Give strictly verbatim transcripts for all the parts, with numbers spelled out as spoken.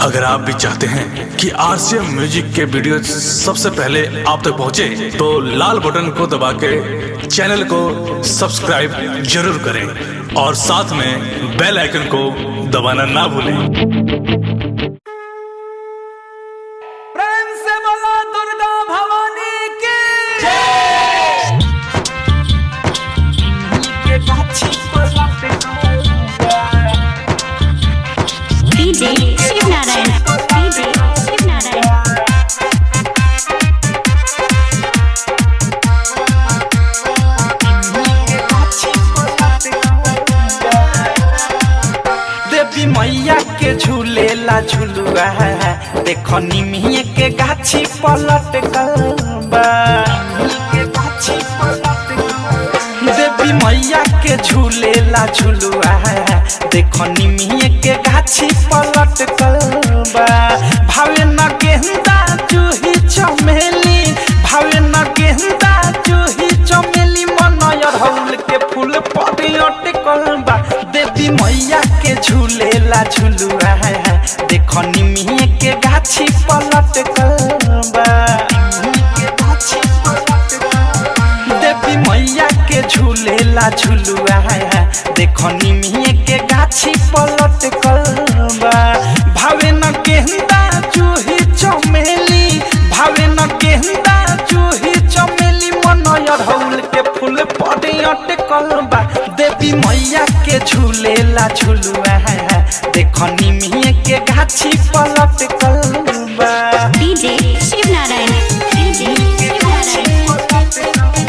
अगर आप भी चाहते हैं कि आरसीएम म्यूजिक के वीडियो सबसे पहले आप तक पहुंचे, तो लाल बटन को दबा के चैनल को सब्सक्राइब जरूर करें और साथ में बेल आइकन को दबाना ना भूलें। प्रेम से बोलो दुर्गा भवानी की डीजे शिव नारायण डीजे शिव नारायण देवी मैया के झूलेला झुलुआ है, देखो निमिये के गाछी पलट गलबा। देवी मैया के झूलेला झुलुआ है, देखो निमिये के गाछी पलट गलबा। भावे न गेंदा जूही चमेली, भावे न गेंदा जूही चमेली, मनयर हौल के फूल पड़े अटकलबा। देवी मैया के झूलेला झुलुआ है, देखो निमिये के गाछी पलट गलबा। देवी मैया के झूलेला झुलुआ है, देखो निमिये के गाछी पलट गलबा। भावे न गेंदा जूही चमेली, भावे न गेंदा जूही चमेली, मनयर हौल के फूल पड़े अटकलबा। देवी मैया के झूलेला झुलुआ है, देखो निमिये के गाछी पलट गलबा। DJ Shiv Narayan DJ Shiv Narayan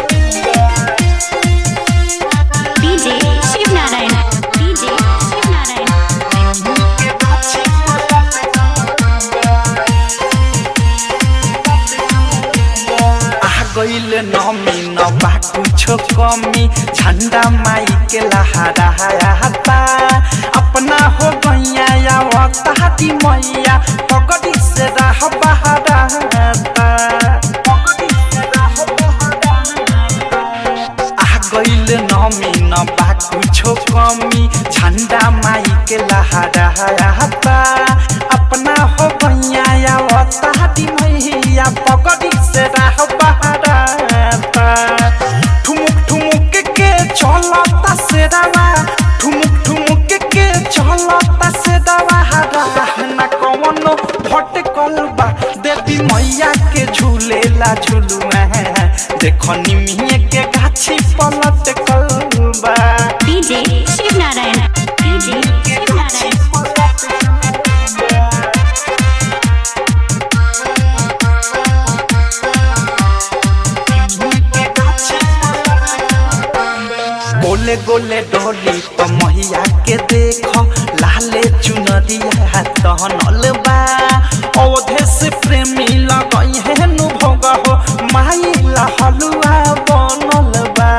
DJ Shiv Narayan DJ Shiv Narayan आ गईल नमी न बा कुछो कमी, झंडा माई के लहरा हता। अपना हो गैया या वक्ताती मैया, पगड़ी से राह बहरा हता। आ गईल नमी न बा कुछो कमी, झंडा माई के लहरा हता। अपना हो गैया या वक्ताती मैया, पगड़ी से राह बहरा हता। ठुमुक ठुमुक के चलता से दवा, ठुमुक ठुमुक के चलता से दवा। न कौनो भटकल बा, देवी मैया के झूलेला झुलुआ है, देखो निमिये के गाछी पलट गलबा। डीजे शिव नारायण डीजे शिव नारायण गोले गोले डोली तो मैया के देखो, लाले चुनरिया तहनल बा। अवधे से प्रेमी लगई है नु भोग हो, माई ला हलुआ बनल बा।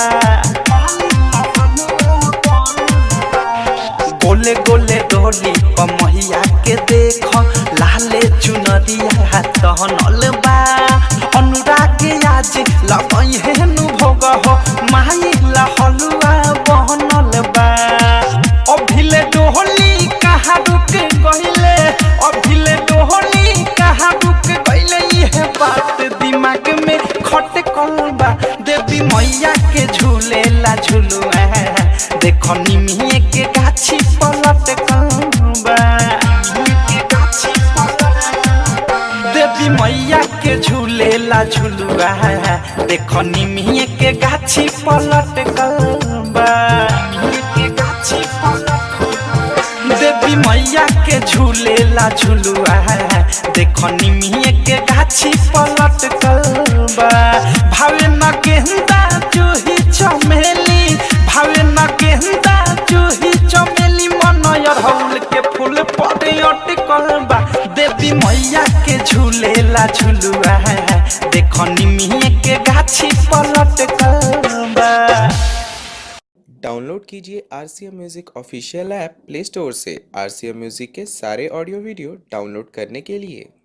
गोले गोले डोली तो मैया के देखो, लाले चुनरिया तहनल बा। अनुराग आज लगई है नु भोग हो, माई ला हलुआ बनल बा। अभिले डोहली कहाँ रुक गइले, अभिले डोहली कहाँ रुक गइले, यह बात दिमाग में खटकल बा। देवी मैया के झूलेला झुलुआ है, देखो निमिये के गाछी पलट गलबा। देवी मैया के झूलेला झुलुआ है, देखो निमिये के गाछी पलट गलबा। देवी मैया के झूलेला झुलुआ है, देखो निमिये के गाछी पलट गलबा। भावे न गेंदा जूही चमेली, भावे न गेंदा जूही चमेली, मनयर हौल के फूल पड़े अटकलबा। देवी मैया के झूलेला झुलुआ है, देखो निमिये के गाछी पलट गलबा। डाउनलोड कीजिए RCM music official app play store से। आरसीएम म्यूजिक के सारे ऑडियो वीडियो डाउनलोड करने के लिए